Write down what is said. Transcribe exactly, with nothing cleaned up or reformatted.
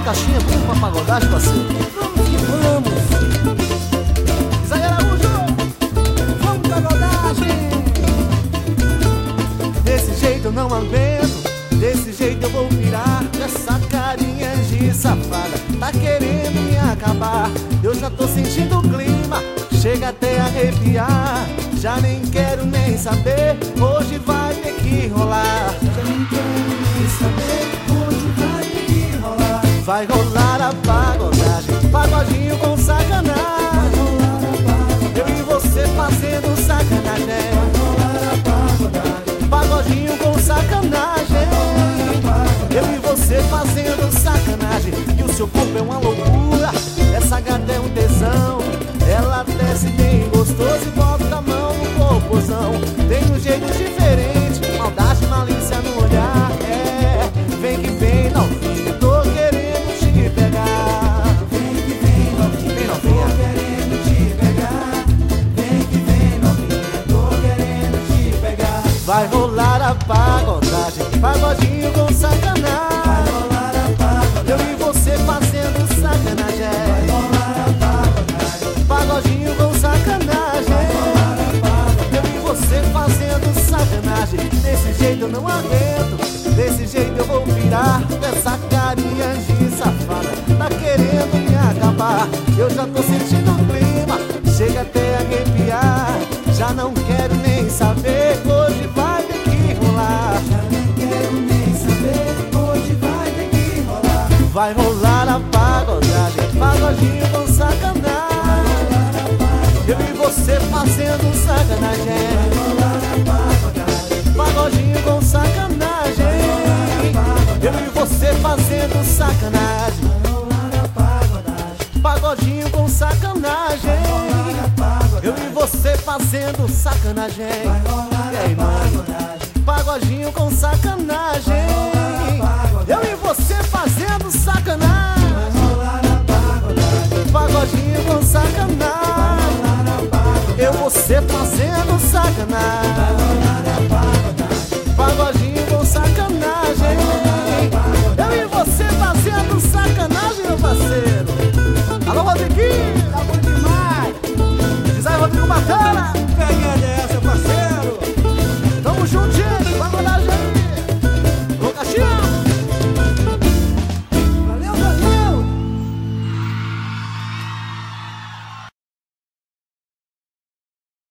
caixinha, vamos pra pagodagem, parceiro. Vamos. Isaí Araújo, vamos pagodagem. Desse jeito eu não aguento, desse jeito eu vou virar. Essa carinha de safada tá querendo me acabar. Eu já tô sentindo o clima, chega até a arrepiar. Já nem quero nem saber, hoje vai ter que rolar. Já nem quero nem saber, hoje vai ter que rolar. Vai rolar a pagodagem, pagodinho com sacanagem. Vai rolar a pagodagem, eu e você fazendo sacanagem. Vai rolar a pagodagem, pagodinho com sacanagem. Eu e você fazendo sacanagem. E o seu corpo é uma loucura, essa gata é um tesão. Ela desce bem gostoso e bota a mão no popozão. Tem um jeito diferente, maldade e malícia no olhar. É, vem que vem novinha, tô querendo te pegar. Vem que vem novinha, tô querendo te pegar. Vem que vem novinha, tô querendo te pegar. Vai rolar a pagodagem, pagodinho com sacanagem. Vai rolar a pagodagem, eu e você fazendo sacanagem. Vai rolar a pagodagem, pagodinho com sacanagem. Vai rolar a pagodagem, eu e você fazendo sacanagem. Desse jeito eu não aguento, desse jeito eu vou virar. Essa carinha de safada tá querendo me acabar. Eu já tô sentindo o clima, chega até a arrepiar. Já não quero nem saber, hoje vai ter que rolar. Já não quero nem saber, hoje vai ter que rolar. Vai rolar a pagodagem, pagodinho com sacanagem. Eu e você fazendo sacanagem. Vai rolar a pagodagem, pagodinho com sacanagem. Eu e você fazendo sacanagem. Vai rolar a pagodagem, pagodinho com sacanagem. Eu e você fazendo sacanagem. Vai rolar a pagodagem, pagodinho com sacanagem. Eu e você fazendo sacanagem. Vai rolar a pagodagem, pagodinho com sacanagem. Eu e você fazendo sacanagem.